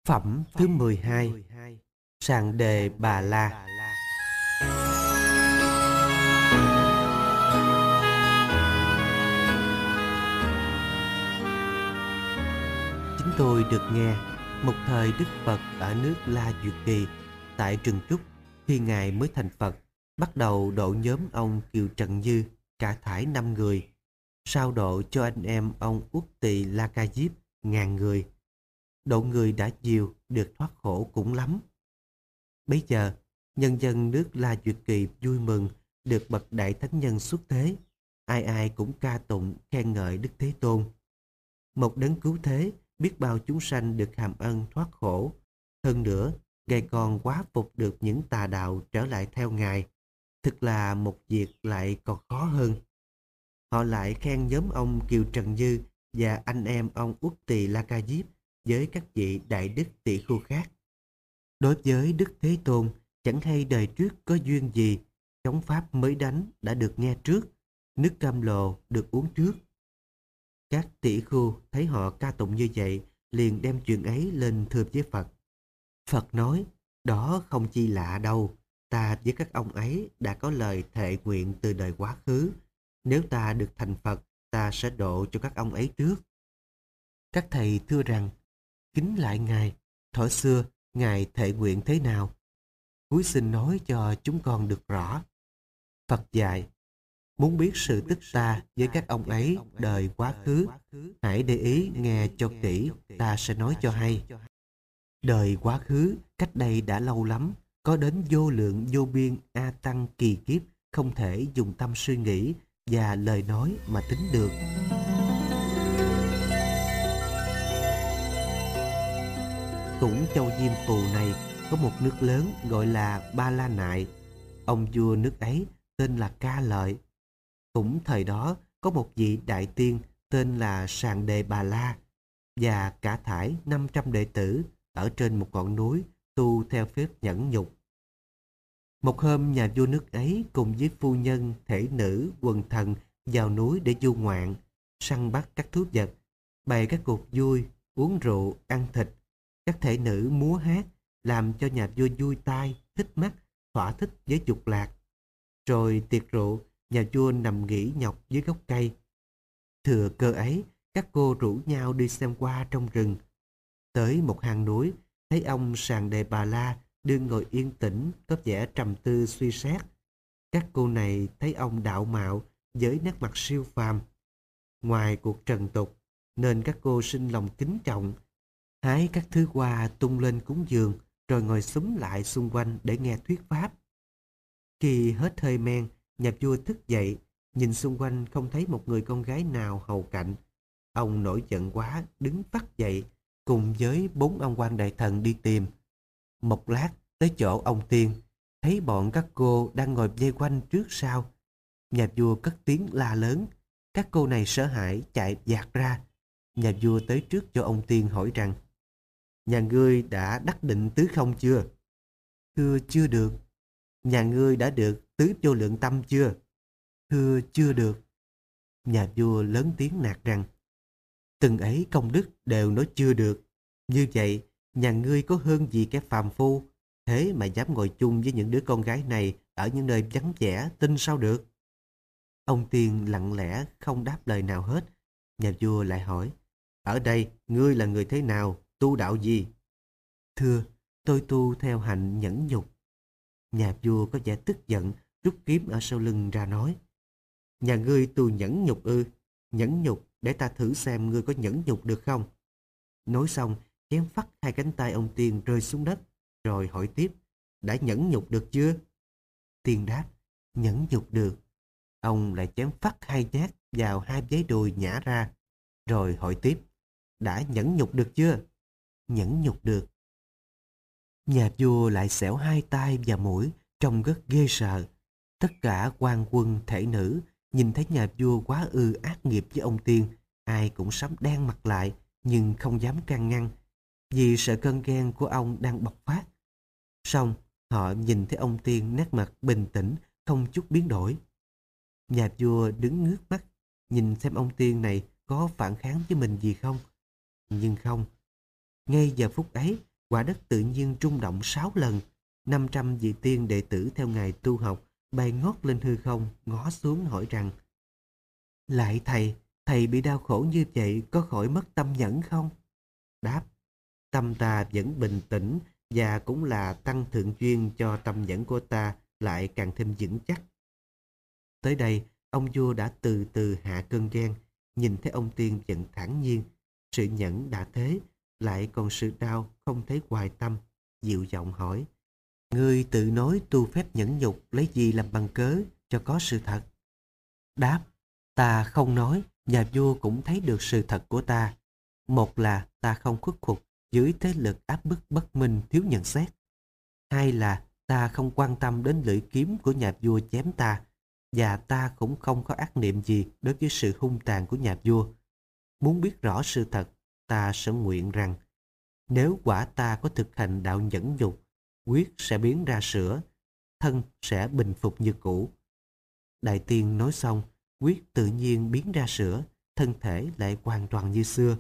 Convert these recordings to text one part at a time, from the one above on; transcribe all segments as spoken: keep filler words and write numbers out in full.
Phẩm thứ mười hai. Sàng đề Bà La. Chính tôi được nghe một thời Đức Phật ở nước La Duyệt Kỳ tại Trừng Trúc, khi Ngài mới thành Phật, bắt đầu độ nhóm ông Kiều Trần Như cả thải năm người, sau độ cho anh em ông Uất Tỳ La Ca Diếp ngàn người. Độ người đã nhiều, được thoát khổ cũng lắm. Bấy giờ, nhân dân nước La Duyệt Kỳ vui mừng được bậc đại thánh nhân xuất thế, ai ai cũng ca tụng khen ngợi Đức Thế Tôn. Một đấng cứu thế, biết bao chúng sanh được hàm ân thoát khổ. Hơn nữa, Ngài còn quá phục được những tà đạo trở lại theo Ngài. Thực là một việc lại còn khó hơn. Họ lại khen nhóm ông Kiều Trần Như và anh em ông Uất Tỳ La Ca Diếp với các vị đại đức tỷ khưu khác. Đối với Đức Thế Tôn, chẳng hay đời trước có duyên gì, chống pháp mới đánh đã được nghe trước, nước cam lồ được uống trước. Các tỷ khưu thấy họ ca tụng như vậy, liền đem chuyện ấy lên thưa với Phật. Phật nói, đó không chi lạ đâu, ta với các ông ấy đã có lời thệ nguyện từ đời quá khứ. Nếu ta được thành Phật, ta sẽ độ cho các ông ấy trước. Các thầy thưa rằng, kính lại Ngài, thuở xưa Ngài thệ nguyện thế nào? Cúi xin nói cho chúng con được rõ. Phật dạy, muốn biết sự tích ta với các ông ấy đời quá khứ, hãy để ý nghe cho kỹ, ta sẽ nói cho hay. Đời quá khứ, cách đây đã lâu lắm, có đến vô lượng vô biên a tăng kỳ kiếp, không thể dùng tâm suy nghĩ và lời nói mà tính được. Cũng châu Diêm Phù này có một nước lớn gọi là Ba La Nại. Ông vua nước ấy tên là Ca Lợi. Cũng thời đó có một vị đại tiên tên là Sàng Đề Bà La và cả thải năm trăm đệ tử ở trên một ngọn núi tu theo phép nhẫn nhục. Một hôm nhà vua nước ấy cùng với phu nhân, thể nữ, quần thần vào núi để du ngoạn, săn bắt các thú vật, bày các cuộc vui, uống rượu, ăn thịt. Các thể nữ múa hát, làm cho nhà vua vui tai, thích mắt, thỏa thích với dục lạc. Rồi tiệc rượu, nhà vua nằm nghỉ nhọc dưới gốc cây. Thừa cơ ấy, các cô rủ nhau đi xem hoa trong rừng. Tới một hang núi, thấy ông Sàng Đề Bà La đương ngồi yên tĩnh, có vẻ trầm tư suy xét. Các cô này thấy ông đạo mạo với nét mặt siêu phàm, ngoài cuộc trần tục, nên các cô sinh lòng kính trọng, hái các thứ hoa tung lên cúng dường, rồi ngồi xúm lại xung quanh để nghe thuyết pháp. Khi hết hơi men, nhà vua thức dậy, nhìn xung quanh không thấy một người con gái nào hầu cạnh. Ông nổi giận quá, đứng phắt dậy, cùng với bốn ông quan đại thần đi tìm. Một lát, tới chỗ ông tiên, thấy bọn các cô đang ngồi vây quanh trước sau. Nhà vua cất tiếng la lớn, các cô này sợ hãi chạy vạt ra. Nhà vua tới trước cho ông tiên hỏi rằng, nhà ngươi đã đắc định tứ không chưa? Thưa chưa được. Nhà ngươi đã được tứ vô lượng tâm chưa? Thưa chưa được. Nhà vua lớn tiếng nạt rằng, từng ấy công đức đều nói chưa được. Như vậy, nhà ngươi có hơn gì kẻ phàm phu, thế mà dám ngồi chung với những đứa con gái này ở những nơi vắng vẻ, tin sao được? Ông tiên lặng lẽ không đáp lời nào hết. Nhà vua lại hỏi, ở đây ngươi là người thế nào, tu đạo gì? Thưa, tôi tu theo hạnh nhẫn nhục. Nhà vua có vẻ tức giận, rút kiếm ở sau lưng ra nói, nhà ngươi tu nhẫn nhục ư? Nhẫn nhục, để ta thử xem ngươi có nhẫn nhục được không? Nói xong, chém phắt hai cánh tay ông tiên rơi xuống đất, rồi hỏi tiếp, đã nhẫn nhục được chưa? Tiên đáp, nhẫn nhục được. Ông lại chém phắt hai nhát vào hai vế đùi nhả ra, rồi hỏi tiếp, đã nhẫn nhục được chưa? Nhẫn nhục được. Nhà vua lại xẻo hai tay và mũi, trông rất ghê sợ. Tất cả quan quân thể nữ nhìn thấy nhà vua quá ư ác nghiệp với ông tiên, ai cũng sắm đen mặt lại, nhưng không dám can ngăn, vì sợ cơn ghen của ông đang bộc phát. Xong, họ nhìn thấy ông tiên nét mặt bình tĩnh, không chút biến đổi. Nhà vua đứng ngước mắt, nhìn xem ông tiên này có phản kháng với mình gì không. Nhưng không. Ngay giờ phút ấy, quả đất tự nhiên rung động sáu lần. Năm trăm vị tiên đệ tử theo ngài tu học bay ngót lên hư không, ngó xuống hỏi rằng: Lại thầy, thầy bị đau khổ như vậy có khỏi mất tâm nhẫn không? Đáp: Tâm ta vẫn bình tĩnh, và cũng là tăng thượng duyên cho tâm nhẫn của ta lại càng thêm vững chắc. Tới đây, ông vua đã từ từ hạ cơn ghen, nhìn thấy ông tiên vẫn thản nhiên. Sự nhẫn đã thế, lại còn sự đau không thấy hoài tâm, dịu giọng hỏi: Ngươi tự nói tu phép nhẫn nhục lấy gì làm bằng cớ cho có sự thật? Đáp: Ta không nói, nhà vua cũng thấy được sự thật của ta. Một là ta không khuất phục dưới thế lực áp bức bất minh thiếu nhận xét. Hai là ta không quan tâm đến lưỡi kiếm của nhà vua chém ta, và ta cũng không có ác niệm gì đối với sự hung tàn của nhà vua. Muốn biết rõ sự thật, ta sẽ nguyện rằng nếu quả ta có thực hành đạo nhẫn nhục, huyết sẽ biến ra sữa, thân sẽ bình phục như cũ. Đại tiên nói xong, huyết tự nhiên biến ra sữa, thân thể lại hoàn toàn như xưa.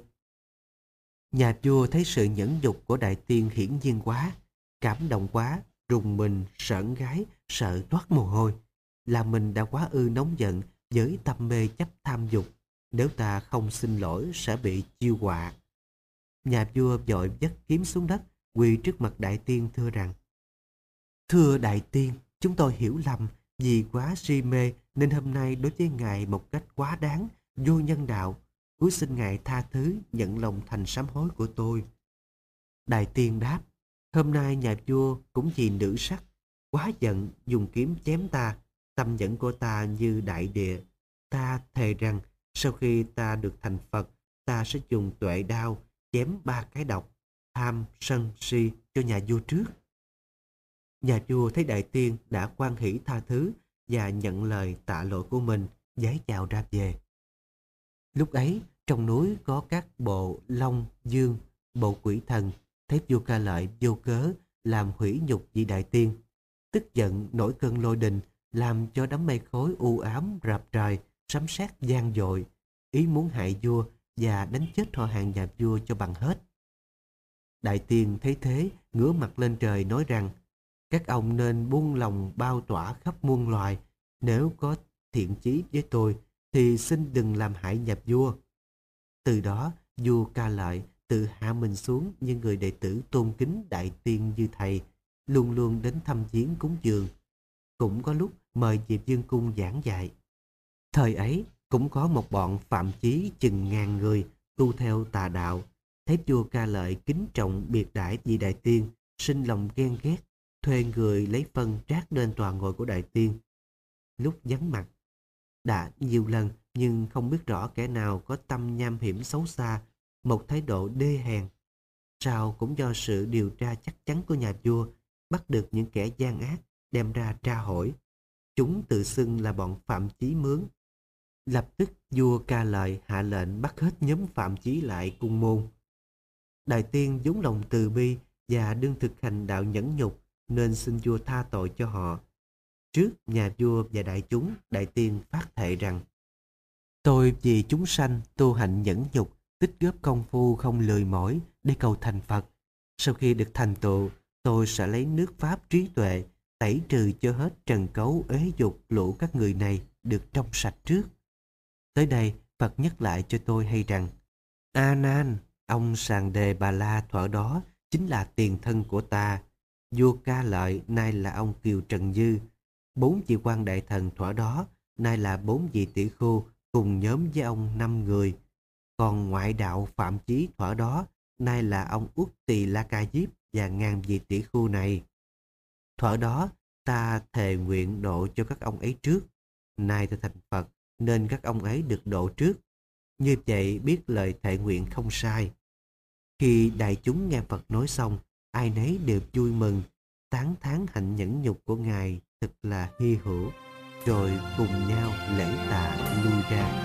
Nhà vua thấy sự nhẫn nhục của đại tiên hiển nhiên quá, cảm động quá, rùng mình, sởn gáy, sợ toát mồ hôi. Là mình đã quá ư nóng giận với tâm mê chấp tham dục. Nếu ta không xin lỗi sẽ bị chiêu họa. Nhà vua vội vất kiếm xuống đất, quỳ trước mặt đại tiên thưa rằng: Thưa đại tiên, chúng tôi hiểu lầm, vì quá si mê nên hôm nay đối với ngài một cách quá đáng, vô nhân đạo. Cúi xin ngài tha thứ, nhận lòng thành sám hối của tôi. Đại tiên đáp: Hôm nay nhà vua cũng vì nữ sắc quá giận dùng kiếm chém ta. Tâm nhẫn của ta như đại địa. Ta thề rằng sau khi ta được thành Phật, ta sẽ dùng tuệ đao chém ba cái độc: tham, sân, si cho nhà vua trước. Nhà vua thấy đại tiên đã hoan hỷ tha thứ và nhận lời tạ lỗi của mình, giái chào ra về. Lúc ấy trong núi có các bộ Long, Dương, bộ quỷ thần thấy vua Ca Lợi vô cớ làm hủy nhục vị đại tiên, tức giận nổi cơn lôi đình, làm cho đám mây khói u ám rập trời, sấm sét vang dội, ý muốn hại vua và đánh chết họ hàng nhà vua cho bằng hết. Đại tiên thấy thế, ngửa mặt lên trời nói rằng: Các ông nên buông lòng bao tỏa khắp muôn loài. Nếu có thiện chí với tôi thì xin đừng làm hại nhà vua. Từ đó vua Ca Lợi tự hạ mình xuống như người đệ tử tôn kính đại tiên như thầy, luôn luôn đến thăm viếng cúng dường. Cũng có lúc mời về vương cung giảng dạy. Thời ấy cũng có một bọn phạm chí chừng ngàn người tu theo tà đạo, thấy vua Ca Lợi kính trọng biệt đãi vị đại tiên, sinh lòng ghen ghét, thuê người lấy phân trát lên tòa ngồi của đại tiên. Lúc vắng mặt đã nhiều lần, nhưng không biết rõ kẻ nào có tâm nham hiểm xấu xa, một thái độ đê hèn. Sau cũng do sự điều tra chắc chắn của nhà vua, bắt được những kẻ gian ác, đem ra tra hỏi. Chúng tự xưng là bọn phạm chí mướn. Lập tức vua Ca Lợi hạ lệnh bắt hết nhóm phạm chí lại cung môn. Đại tiên vốn lòng từ bi và đương thực hành đạo nhẫn nhục, nên xin vua tha tội cho họ. Trước nhà vua và đại chúng, đại tiên phát thệ rằng: Tôi vì chúng sanh tu hành nhẫn nhục, tích góp công phu không lười mỏi để cầu thành Phật. Sau khi được thành tựu, tôi sẽ lấy nước pháp trí tuệ tẩy trừ cho hết trần cấu uế dục lũ các người này được trong sạch trước. Tới đây Phật nhắc lại cho tôi hay rằng: A Nan, ông Sàng Đề Bà La thuở đó chính là tiền thân của ta. Vua Ca Lợi nay là ông Kiều Trần Dư. Bốn vị quan đại thần thuở đó nay là bốn vị tỷ khưu cùng nhóm với ông năm người. Còn ngoại đạo phạm chí thuở đó nay là ông Uất Tỳ La Ca Diếp và ngàn vị tỷ khưu này. Thuở đó ta thề nguyện độ cho các ông ấy trước. Nay ta thành Phật nên các ông ấy được độ trước. Như vậy biết lời thệ nguyện không sai. Khi đại chúng nghe Phật nói xong, ai nấy đều vui mừng, tán thán hạnh nhẫn nhục của Ngài thật là hy hữu, rồi cùng nhau lễ tạ lui ra.